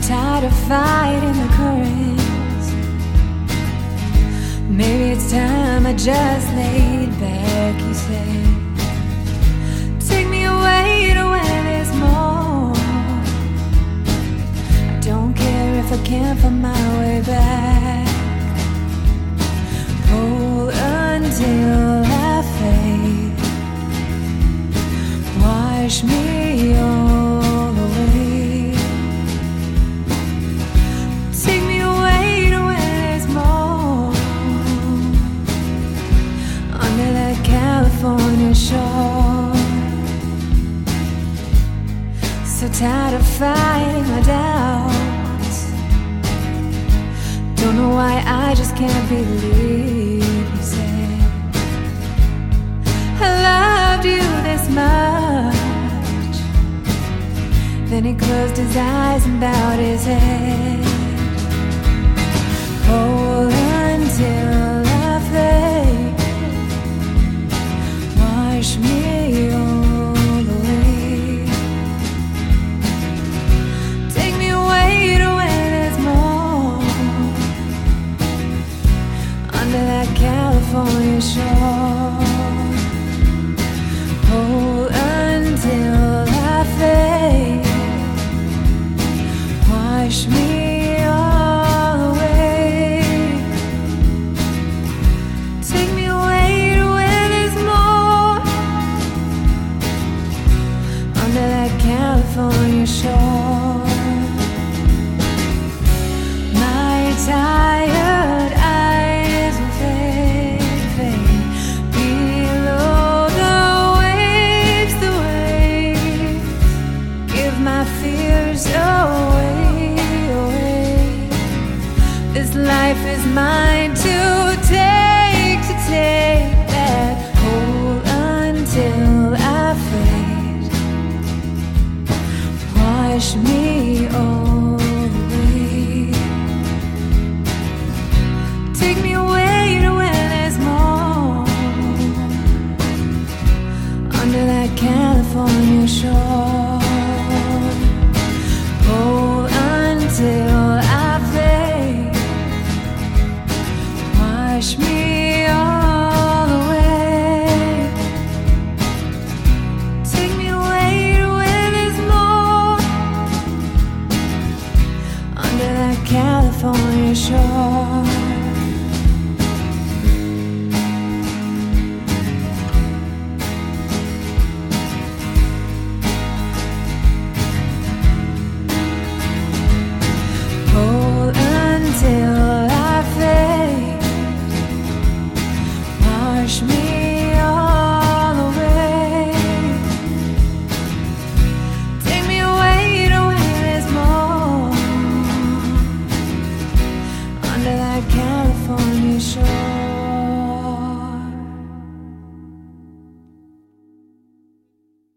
tired of fighting the currents. Maybe it's time I just laid back, he said. Take me away to where there's more. I don't care if I can't find my way back. Pull until I fade. Wash me all away. Take me away to where there's more. Under that California shore. So tired of fighting my doubts. Don't know why I just can't believe, he said, I loved you this much. Then he closed his eyes and bowed his head. Hold until I fade. Wash me all away. Take me away to where there's more. Under that California shore. Hold until I fade. Wash me all away. Take me away to where there's more. Under that California shore. My tired eyes will fade, fade below the waves, the waves. Give my fears away, away. This life is mine to take, to take. That hold until I fade. Wash me all away. Take me away to where there's more. Under that California shore. Hold until I fade. Wash me all away. Take me away to where there's more. Under that California shore. Hold until I fade. Wash me